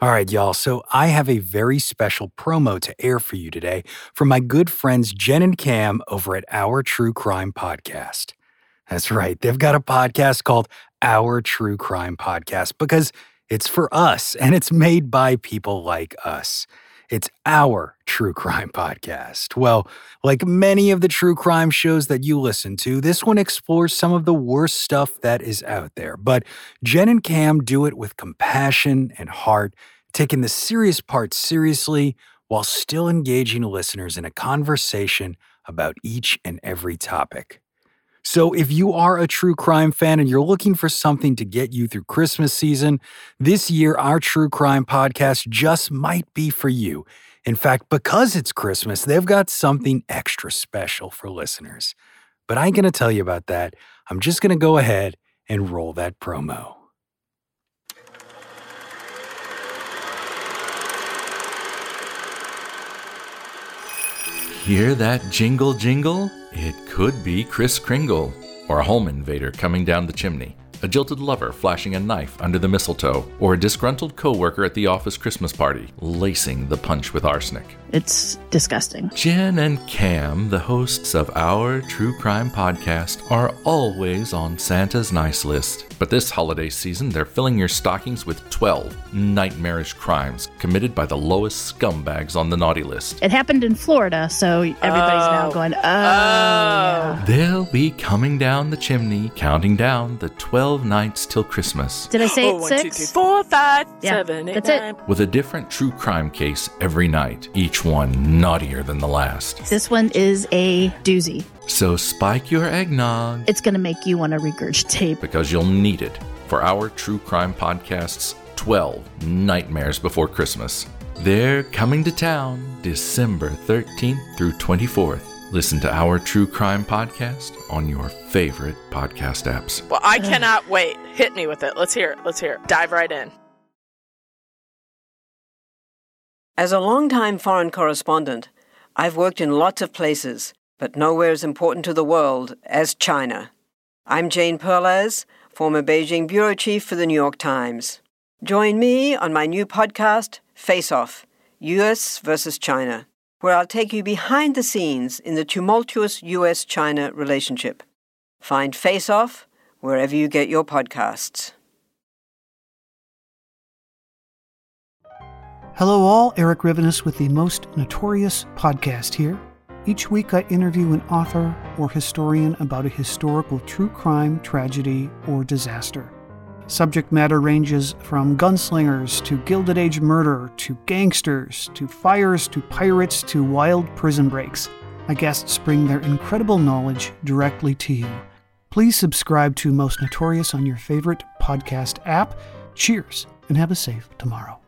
All right, y'all. So I have a very special promo to air for you today from my good friends Jen and Cam over at Our True Crime Podcast. That's right. They've got a podcast called Our True Crime Podcast because it's for us and it's made by people like us. It's our true crime podcast. Well, like many of the true crime shows that you listen to, this one explores some of the worst stuff that is out there. But Jen and Cam do it with compassion and heart, taking the serious parts seriously while still engaging listeners in a conversation about each and every topic. So if you are a true crime fan and you're looking for something to get you through Christmas season, this year our true crime podcast just might be for you. In fact, because it's Christmas, they've got something extra special for listeners. But I ain't going to tell you about that. I'm just going to go ahead and roll that promo. Hear that jingle jingle? It could be Kris Kringle, or a home invader coming down the chimney, a jilted lover flashing a knife under the mistletoe, or a disgruntled coworker at the office Christmas party, lacing the punch with arsenic. It's disgusting. Jen and Cam, the hosts of Our True Crime Podcast, are always on Santa's nice list. But this holiday season, they're filling your stockings with 12 nightmarish crimes committed by the lowest scumbags on the naughty list. It happened in Florida, so everybody's now going, yeah. They'll be coming down the chimney, counting down the 12 nights till Christmas. Did I say it 1, six? 2, 3, 4, 5, Yeah, 7, 8, that's 9. it. With a different true crime case every night, each one naughtier than the last. This one is a doozy. So spike your eggnog, It's going to make you want to regurgitate. because you'll need it for Our True Crime Podcast's 12 Nightmares Before Christmas. They're coming to town December 13th through 24th. Listen to Our True Crime Podcast on your favorite podcast apps. Well, I cannot wait. Hit me with it. Let's hear it. Let's hear it. Dive right in. As a longtime foreign correspondent, I've worked in lots of places, but nowhere as important to the world as China. I'm Jane Perlez, former Beijing bureau chief for the New York Times. Join me on my new podcast, Face Off, U.S. versus China, where I'll take you behind the scenes in the tumultuous U.S.-China relationship. Find Face Off wherever you get your podcasts. Hello all, Eric Rivenes with the Most Notorious podcast here. Each week I interview an author or historian about a historical true crime, tragedy, or disaster. Subject matter ranges from gunslingers to Gilded Age murder to gangsters to fires to pirates to wild prison breaks. My guests bring their incredible knowledge directly to you. Please subscribe to Most Notorious on your favorite podcast app. Cheers, and have a safe tomorrow.